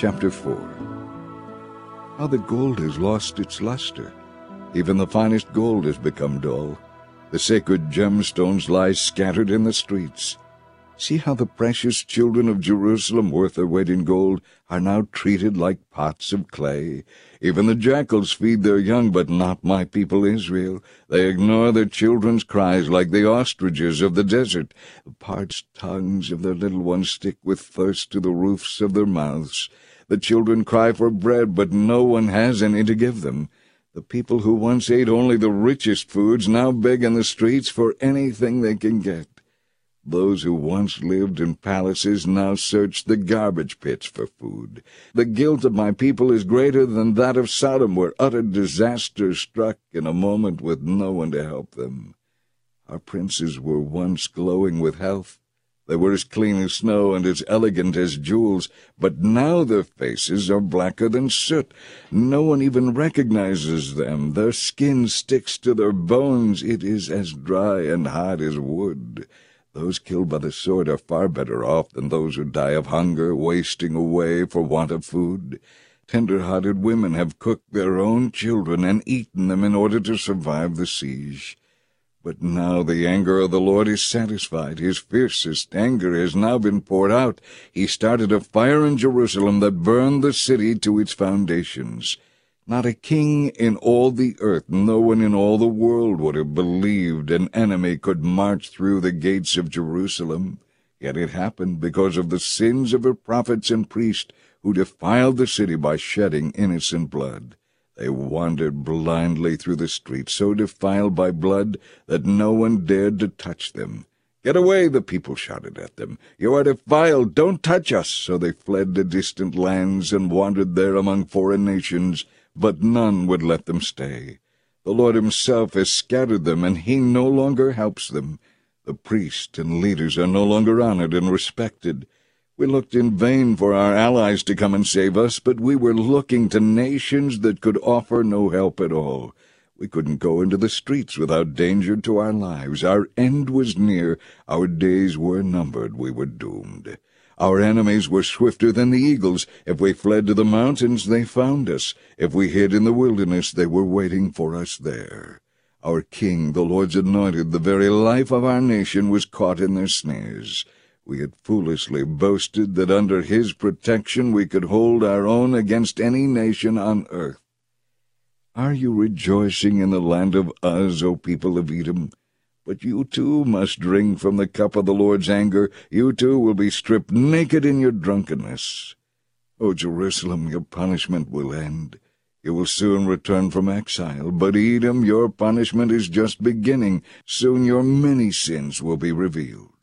Chapter 4. How the gold has lost its luster. Even the finest gold has become dull. The sacred gemstones lie scattered in the streets. See how the precious children of Jerusalem, worth their weight in gold, are now treated like pots of clay. Even the jackals feed their young, but not my people Israel. They ignore their children's cries like the ostriches of the desert. The parched tongues of their little ones stick with thirst to the roofs of their mouths. The children cry for bread, but no one has any to give them. The people who once ate only the richest foods now beg in the streets for anything they can get. Those who once lived in palaces now search the garbage pits for food. The guilt of my people is greater than that of Sodom, where utter disaster struck in a moment with no one to help them. Our princes were once glowing with health. They were as clean as snow and as elegant as jewels, but now their faces are blacker than soot. No one even recognizes them. Their skin sticks to their bones. It is as dry and hard as wood. Those killed by the sword are far better off than those who die of hunger, wasting away for want of food. Tender-hearted women have cooked their own children and eaten them in order to survive the siege. But now the anger of the Lord is satisfied. His fiercest anger has now been poured out. He started a fire in Jerusalem that burned the city to its foundations. Not a king in all the earth, no one in all the world would have believed an enemy could march through the gates of Jerusalem. Yet it happened because of the sins of her prophets and priests who defiled the city by shedding innocent blood. They wandered blindly through the streets, so defiled by blood that no one dared to touch them. "Get away," the people shouted at them. "You are defiled. Don't touch us." So they fled to distant lands and wandered there among foreign nations, but none would let them stay. The Lord himself has scattered them, and he no longer helps them. The priests and leaders are no longer honored and respected. We looked in vain for our allies to come and save us, but we were looking to nations that could offer no help at all. We couldn't go into the streets without danger to our lives. Our end was near. Our days were numbered. We were doomed. Our enemies were swifter than the eagles. If we fled to the mountains, they found us. If we hid in the wilderness, they were waiting for us there. Our king, the Lord's anointed, the very life of our nation, was caught in their snares. We had foolishly boasted that under his protection we could hold our own against any nation on earth. Are you rejoicing in the land of Uz, O people of Edom? But you too must drink from the cup of the Lord's anger. You too will be stripped naked in your drunkenness. O Jerusalem, your punishment will end. You will soon return from exile. But Edom, your punishment is just beginning. Soon your many sins will be revealed.